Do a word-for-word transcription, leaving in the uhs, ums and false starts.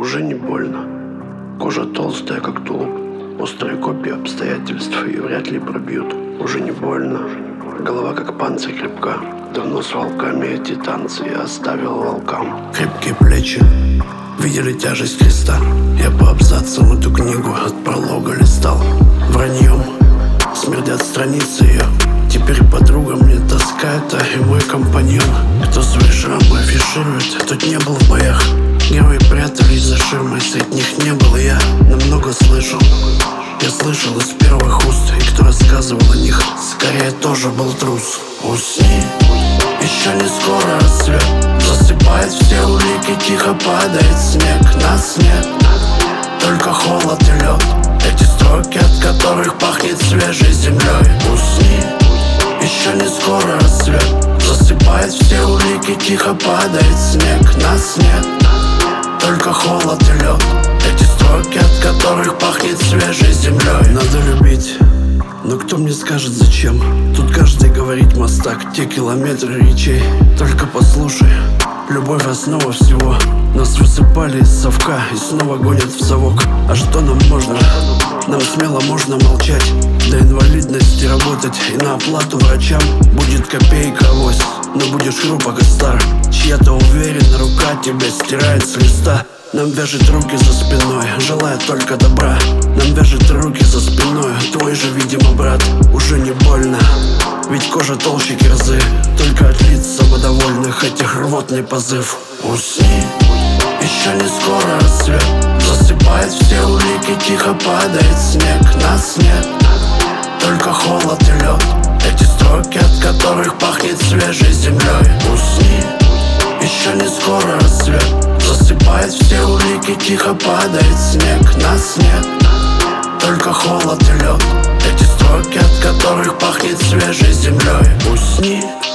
уже не больно. Кожа толстая, как тулуп, острые копья обстоятельств и вряд ли пробьют. Уже не больно. Голова как панцирь крепка. Давно с волками эти танцы я оставил волкам. Крепкие плечи видели тяжесть креста. Я по абзацам эту книгу от пролога листал. Враньем смердят страницы ее. Теперь подруга мне таскает, а и мой компаньон. Кто свои шрамы афиширует, тот не был в боях. Герои прятались за ширмой, среди них не был я. Но много слышал, я слышал из первых уст. И кто рассказывал о них, скорее тоже был трус. Усни, еще не скоро рассвет. Засыпает все улики, тихо падает снег. Нас нет, только холод и лед. Эти строки, от которых пахнет свежей землей. Усни, еще не скоро рассвет. Засыпает все улики, тихо падает снег. Нас нет, только холод и лед. Эти строки, от которых пахнет свежей землей. Надо любить, но кто мне скажет зачем? Тут каждый говорит мастак, те километры речей. Только послушай, любовь основа всего. Нас высыпали из совка и снова гонят в совок. А что нам можно? Нам смело можно молчать. До инвалидности работать и на оплату врачам. Будет копейка авось, но будешь хрупок и стар. Чья-то уверенная рука тебя стирает с листа. Нам вяжет руки за спиной, желая только добра. Нам вяжет руки за спиной, твой же, видимо, брат. Уже не больно, ведь кожа толще кирзы. Только от лиц самодовольных этих рвотный позыв. Усни, еще не скоро рассвет. Засыпает все улики, тихо падает снег. Нас нет, только холод и лед. Эти строки, от которых пахнет свежей землей. Усни, еще не скоро рассвет. Засыпает все улики, тихо падает снег. Нас нет, только холод и лед. Эти строки, от которых пахнет свежей землей. Усни.